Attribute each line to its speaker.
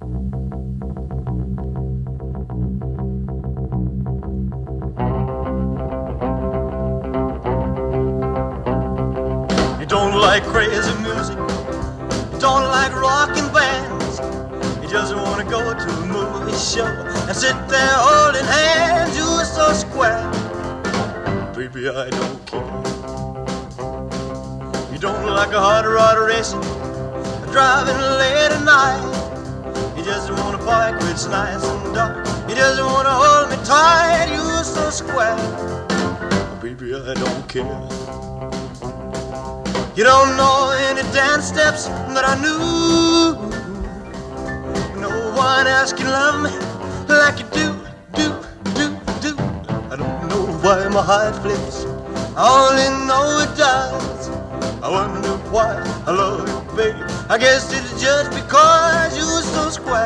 Speaker 1: You don't like crazy music, you don't like rockin' bands, you just wanna go to a movie show and sit there holding hands. You're so square, baby, I don't care. You don't like a hot rod racing, driving late at night. You just wanna park where it's nice and dark. You just wanna hold me tight. You're so square, baby, I don't care. You don't know any dance steps that I knew. No one else can love me like you do. I don't know why my heart flips, I only know it does. I wonder why I love you, baby. I guess it's just because you're so